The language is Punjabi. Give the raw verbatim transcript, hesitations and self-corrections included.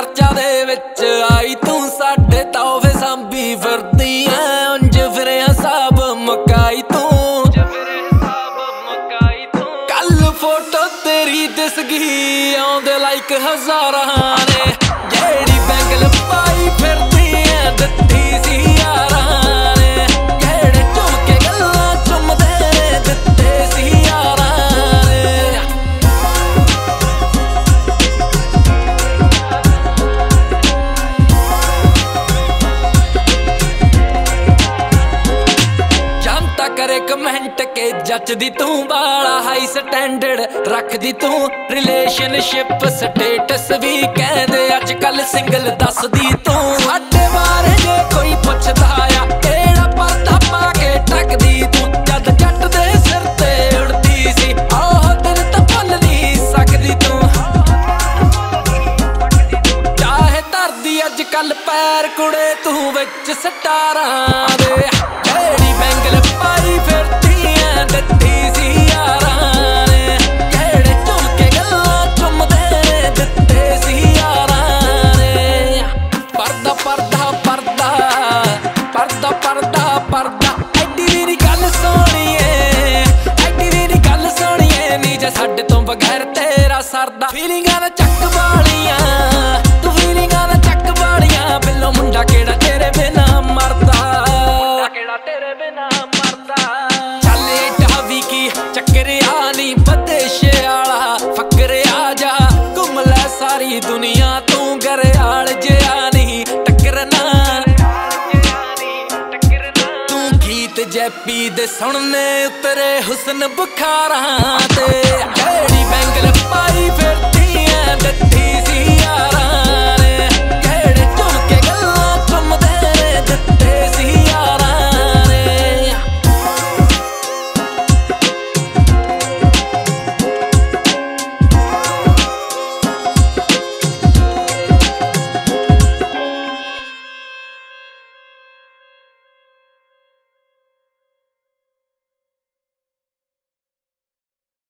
ਚਰਚਾ ਦੇ ਵਿੱਚ ਆਈ ਤੂੰ ਸਾਡੇ ਤੋਹਫੇ ਸਾਂਭੀ ਫਿਰਦੀ ਐ ਉਂਝ ਫਿਰਿਆ ਹਿਸਾਬ ਮੁਕਾਈ ਤੂੰ ਕੱਲ ਫੋਟੋ ਤੇਰੀ ਦਿਸ ਗਈ ਆਉਂਦੇ ਲਾਈਕ ਹਜ਼ਾਰਾਂ ਨੇ ਜਿਹੜੀ ਬੈਂਗਲ ਪਾਈ ਫਿਰਦੀ ਐ ਦਿੱਤੀ ਸੀ ਯਾਰਾਂ ਨੇ ਜਿਹੜੇ ਝੁਮਕੇ ਗੱਲਾਂ ਚੁੰਮਦੇ ਨੇ ਦਿੱਤੇ ਸੀ ਯਾਰਾਂ ਨੇ ਜਨਤਾ ਕਰੇ ਕਮੈਂਟ ਕੇ ਜੱਚਦੀ ਤੂੰ ਬਾਲਾ ਹਾਈ ਸਟੈਂਡਰਡ ਰੱਖਦੀ ਤੂੰ ਰਿਲੇਸ਼ਨਸ਼ਿਪ ਸਟੇਟਸ ਵੀ ਕਹਿੰਦੇ ਅੱਜ ਕੱਲ ਸਿੰਗਲ ਦੱਸਦੀ ਤੂੰ ਸਾਡੇ ਬਾਰੇ ਜੇ ਕੋਈ ਪੁੱਛਦਾ ਆ ਕਿਹੜਾ ਪਰਦਾ ਪਾ ਕੇ ਟੱਕਦੀ ਤੂੰ ਜਦ ਜੱਟ ਦੇ ਸਿਰ ਤੇ ਉੜਦੀ ਸੀ ਆਹ ਦਿਨ ਤਾਂ ਭੁੱਲ ਨਹੀਂ ਸਕਦੀ ਤੂੰ ਚਾਹੇ ਧਰਦੀ ਅੱਜ ਕੱਲ ਪੈਰ ਕੁੜੇ ਤੂੰ ਵਿੱਚ ਸਟਾਰਾਂ ਦੇ ਜਿਹੜੀ ਬੈਂਗਲ ਪਾਈ ਫਿਰਦੀ ਐ ਦਿੱਤੀ ਸੀ ਯਾਰਾਂ ਨੇ ਜਿਹੜੇ ਝੁਮਕੇ ਗੱਲਾਂ ਚੁੰਮਦੇ ਨੇ ਦਿੱਤੇ ਸੀ ਯਾਰਾਂ ਨੇ ਪਰਦਾ ਪਰਦਾ ਪਰਦਾ ਪਰਦਾ ਪਰਦਾ ਪਰਦਾ ਐਡੀ ਵੀ ਨੀ ਗੱਲ ਸੋਹਣੀਏ ਐਡੀ ਵੀ ਨੀ ਗੱਲ ਸੋਹਣੀਏ ਨੀ ਜੇ ਸਾਡੇ ਤੋਂ ਬਗੈਰ ਤੇਰਾ ਸਰਦਾ ਫੀਲਿੰਗਾਂ ਨਾ ਚੱਕ ਵਾਲੀਆਂ ਤੂੰ ਫੀਲਿੰਗਾਂ ਨਾ ਚੱਕ ਵਾਲੀਆਂ ਬਿੱਲੋ ਮੁੰਡਾ ਕਿਹੜਾ ਤੇਰੇ ਬਿਨਾ ਮਰਦਾ ਕਿਹੜਾ ਤੇਰੇ ਬਿਨਾ ਮਰਦਾ ਚੱਲ ਏਡਾ ਵੀ ਕੀ ਚੱਕਰਿਆ ਨੀ ਬਦੇਸ਼ੇ ਆਲਾ ਫਕਰੇ ਆ ਜਾ ਘੁੰਮ ਲੈ ਸਾਰੀ ਦੁਨੀਆ ਤੂੰ ਗਰਿਆਲ ਜਿਹਾ ਨਹੀਂ ਟੱਕਰਨਾ ਤੂੰ ਗੀਤ ਜੈਪੀ ਦੇ ਸੁਣਨੇ ਉਤਰੇ ਹੁਸਨ ਬੁਖਾਰਾਂ ਤੇ